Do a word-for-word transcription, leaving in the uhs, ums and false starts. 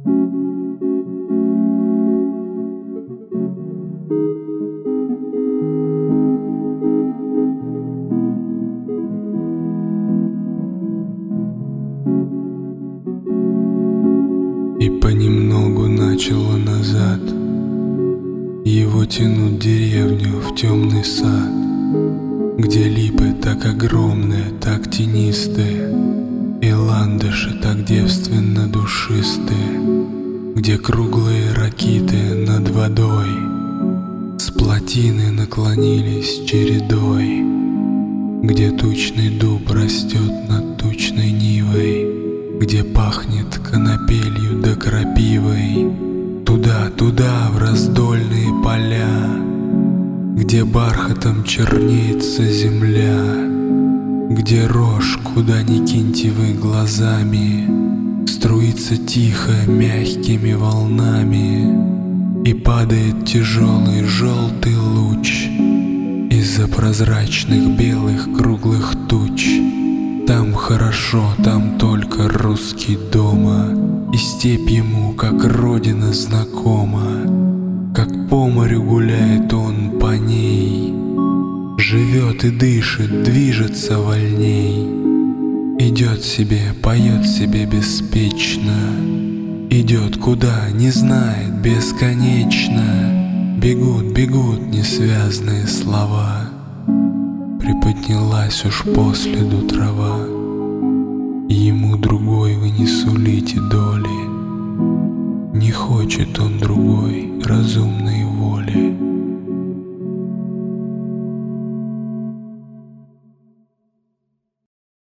И понемногу начало назад его тянуть деревню в темный сад, где липы так огромные, так тенистые, и ландыши так девственно душистые, где круглые ракиты над водой с плотины наклонились чередой, где тучный дуб растет над тучной нивой, где пахнет конопелью да крапивой, туда, туда, в раздольные поля, где бархатом чернеется земля, где рожь, куда ни киньте вы глазами, струится тихо мягкими волнами, и падает тяжелый желтый луч из-за прозрачных белых круглых туч. Там хорошо, там только русский дома, и степь ему, как родина, знакома, как по морю гуляет он по ней, живет и дышит, движется вольней, идет себе, поет себе беспечно, идет куда, не знает, бесконечно, бегут, бегут несвязные слова. Приподнялась уж последу трава, ему другой вы не сулите доли, не хочет он другой разумной воли.